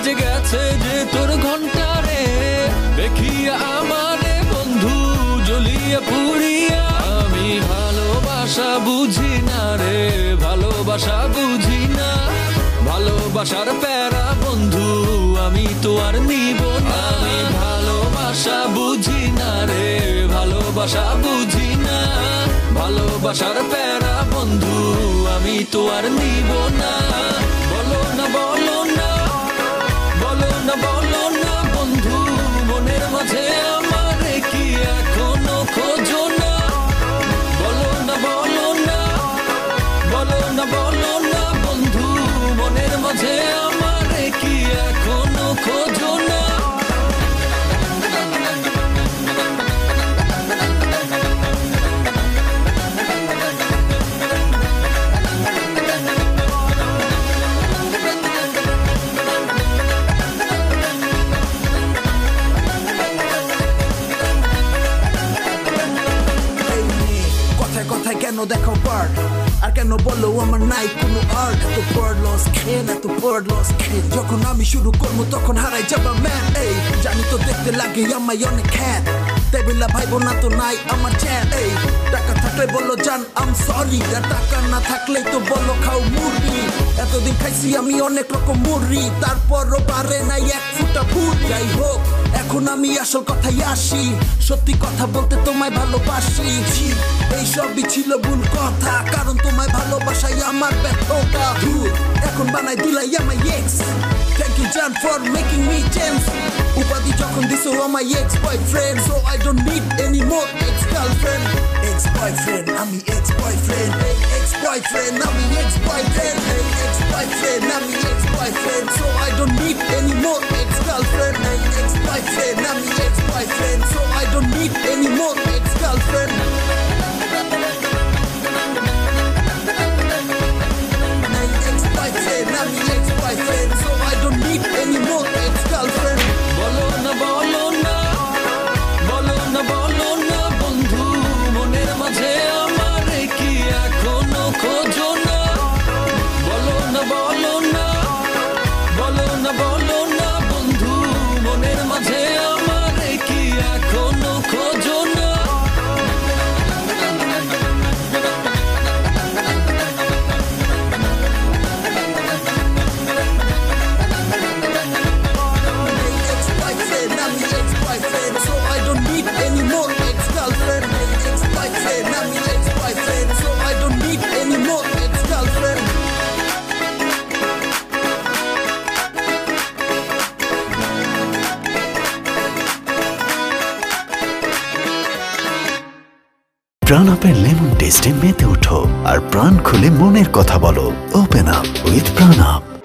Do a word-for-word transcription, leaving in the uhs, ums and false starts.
বেজে গেছে যে তোর ঘন্টা রে, দেখিয়া আমারে বন্ধু জ্বলিয়া পুড়িয়া। আমি ভালোবাসা বুঝি না রে, ভালোবাসা বুঝি না, ভালোবাসার প্যারা বন্ধু আমি তো আর নিব না। আমি ভালোবাসা বুঝি না রে, ভালোবাসা বুঝি না, ভালোবাসার প্যারা বন্ধু আমি তো আর নিব না। বলো না বলো না, বলো না বলো না বন্ধু, মনের মাঝে আমারে কি এখনো খোঁজো না? বলো না বলো না, বলো না বলো না বন্ধু, মনের মাঝে আমারে কি এখনো খোঁজো না? কেন দেখাও পার্ট আর কেন বলো আমার নাই কোনো আর্ট? এত পার্ট লস খেন, এত পার্ট লস খেন, যখন আমি শুরু করবো তখন হারাই যাবা ম্যান। এই জানি তো দেখতে লাগে আমায় অনেক খ্যাত, তাই বেলা ভাইবো না তো নাই আমার চ্যাট। এই টাকা থাকলে বলো জান আম সরি, আর টাকা না থাকলেই তো বলো খাও মুরগি। এতদিন খাইছি আমি অনেক রকম মুরগি, তারপরও পারে নাই এক ফুটা ফুট। যাই হোক এখন আমি আসল কথাই আসি, সত্যি কথা বলতে তোমায় ভালোবাসি। এই সবই ছিল ভুল কথা, কারণ তোমায় ভালোবাসাই আমার ব্যর্থতা। এখন বানাই দিলাই আমার এক্স, থ্যাংক ইউ জান ফর মেকিং মি চেঞ্জ। উপাধি যখন দিছো আমার ex boyfriend, so I don't need any more ex girlfriend. Ex boyfriend আমি এক্স বয়ফ্রেন্ড, এক্স বয়ফ্রেন্ড আমি এক্স বয়ফ্রেন্ড, এক্স বয়ফ্রেন্ড আমি ex boyfriend, so I don't need any more ex girlfriend. Ex boyfriend আমি ex boyfriend, so I don't need any more ex girlfriend. আমি ex boyfriend, so I don't need any more ex girlfriend. বলো না বলো না, বলো না বলো না বন্ধু, মনের মাঝে আমারে কি এখনো খোঁজো না? বলো না বলো না, বলো না বলো না বন্ধু, মনের মাঝে আমারে কি এখনো খোঁজো না? প্রাণ আপের লেমন টেস্টে মেতে ওঠো আর প্রাণ খুলে মনের কথা বলো। Open up with Pran up.